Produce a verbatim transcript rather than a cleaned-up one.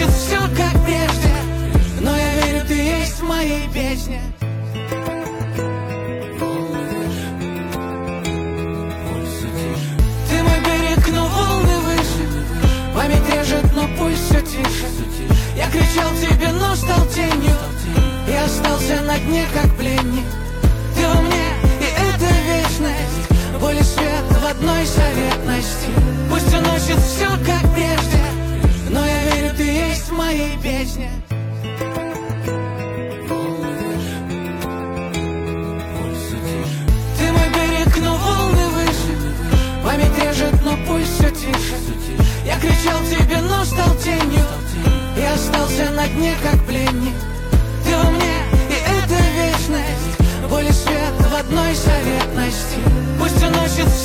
уносит все как прежде, но я верю, ты есть в моей песне. Ты мой берег, но волны выше, память режет, но пусть все тише. Я кричал тебе, но стал тенью, и остался на дне, как пленник. Ты во мне, и это вечность, боль и свет в одной советности. Пусть уносит все как прежде, но я верю, ты есть в моей песне. Ты мой берег, но волны выше, память режет, но пусть все тише. Я кричал тебе, но стал тенью, и остался на дне, как пленник. Ты во мне, и это вечность, боль и свет в одной советности. Пусть уносит